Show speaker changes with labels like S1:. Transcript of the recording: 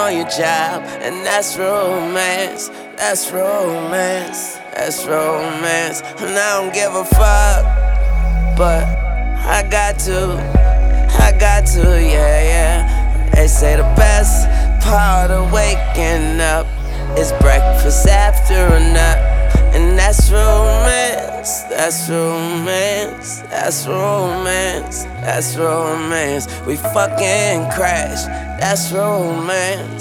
S1: on your job, and that's romance. That's romance. That's romance. And I don't give a fuck, but I got to, yeah. They say the best part of waking up is breakfast after a nap. And that's romance, that's romance, that's romance, that's romance. We fucking crash, that's romance.